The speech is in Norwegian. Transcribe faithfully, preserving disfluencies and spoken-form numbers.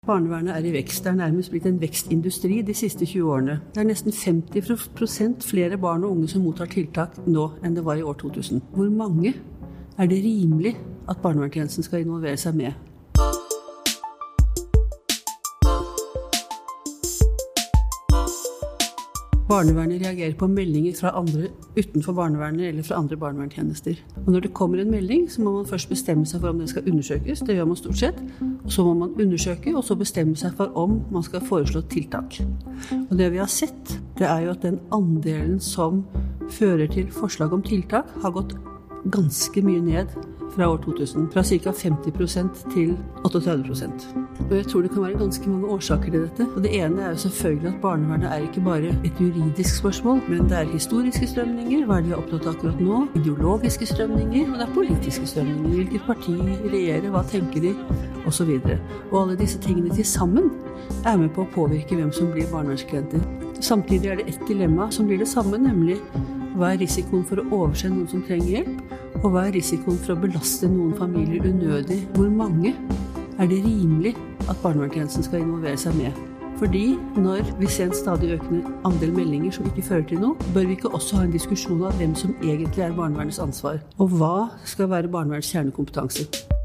Barnevernet er i vekst. Det er nærmest blitt en vekstindustri de siste tjue årene. Det er nesten femti prosent flere barn og unge som mottar tiltak nå enn det var i år to tusen. Hvor mange er det rimelig at barnevernstjenesten skal involvere seg med? Barnevernet reagerer på meldinger fra andre utenfor barnevernet eller fra andre barnevernstjenester. Og når det kommer en melding, så må man først bestemme seg for om den skal undersøkes. Det gjør man stort sett. Og så må man undersøke, og så bestemme seg for om man skal foreslå tiltak. Og det vi har sett, det er jo at den andelen som fører til forslag om tiltak, har gått ganske mye ned fra år to tusen. Fra ca. femti prosent til trettioåtte prosent. Og jeg tror det kan være ganske mange årsaker til dette. Og det ene er jo selvfølgelig at barnevernet er ikke bare et juridisk spørsmål, men det er historiske strømninger, hva er de opptatt av akkurat nå, ideologiske strømninger, og det er politiske strømninger. Hvilket parti regjerer, hva tenker de, og så videre. Og alle disse tingene til sammen er med på å påvirke hvem som blir barnevernsklienter. Samtidig er det et dilemma som blir det samme, nemlig hva er risikoen for å overse noen som trenger hjelp, og hva er risikoen for å belaste noen familier unødig? Hvor mange er det rimelig at barnevernstjenesten skal involvere seg med? Fordi når vi ser en stadig økende andel meldinger som ikke fører til noe, bør vi ikke også ha en diskusjon av hvem som egentlig er barnevernets ansvar, og hva skal være barnevernets kjernekompetanse.